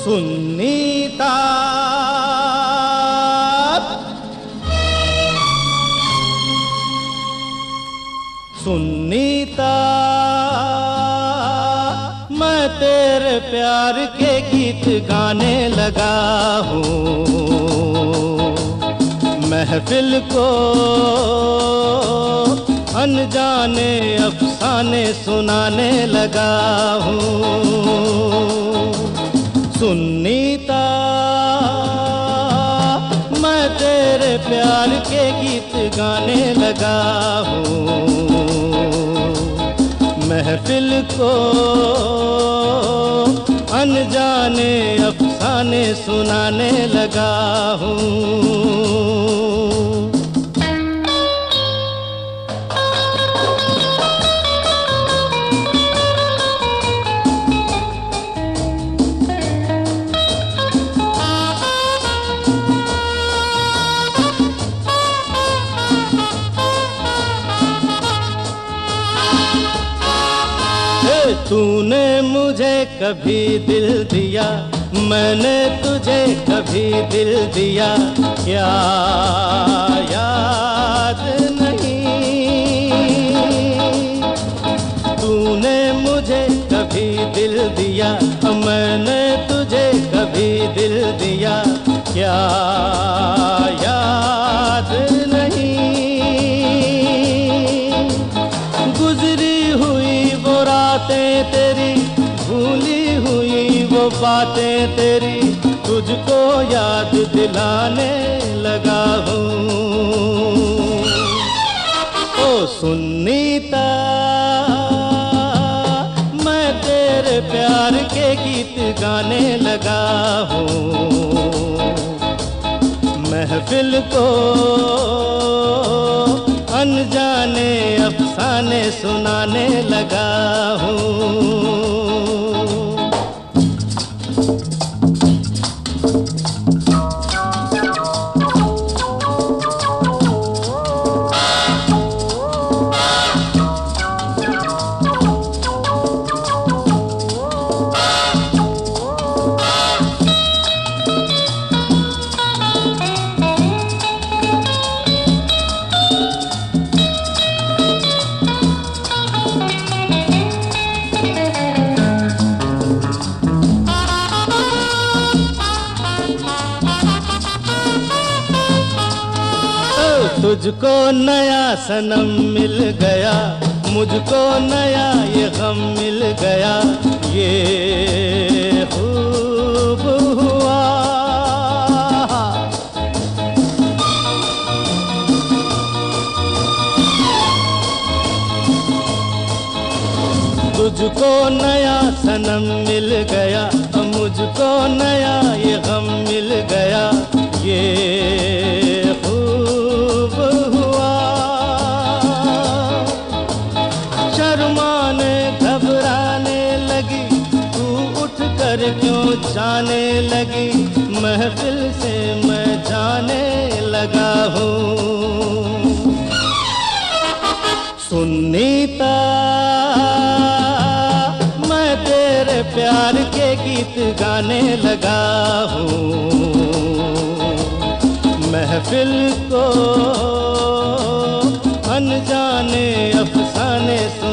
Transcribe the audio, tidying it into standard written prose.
सुन्नीता सुन्नीता मैं तेरे प्यार के गीत गाने लगा हूँ, महफिल को अनजाने अफसाने सुनाने लगा हूँ। सुन्नीता मैं तेरे प्यार के गीत गाने लगा हूँ, महफिल को अनजाने अफसाने सुनाने लगा हूँ। तूने मुझे कभी दिल दिया, मैंने तुझे कभी दिल दिया, क्या याद नहीं? तूने मुझे कभी दिल दिया, मैंने तुझे कभी दिल दिया, क्या याद नहीं? गुजरी हुई वो रातें तेरी, भूली हुई वो बातें तेरी, तुझको याद दिलाने लगा हूँ। ओ सुन्नीता मैं तेरे प्यार के गीत गाने लगा हूँ, महफिल को अनजाने अफसाने सुनाने लगा हूँ। तुझको नया सनम मिल गया, मुझको नया ये गम मिल गया, ये खूब हुआ। तुझको नया सनम मिल गया, मुझको नया ये गम मिल गया, ये खूब हुआ। शर्माने घबराने लगी, तू उठ कर क्यों जाने लगी, महफिल से मैं जाने लगा हूँ। सुन्नीता मैं तेरे प्यार के गीत गाने लगा हूँ, महफिल को अनजाने अफसाने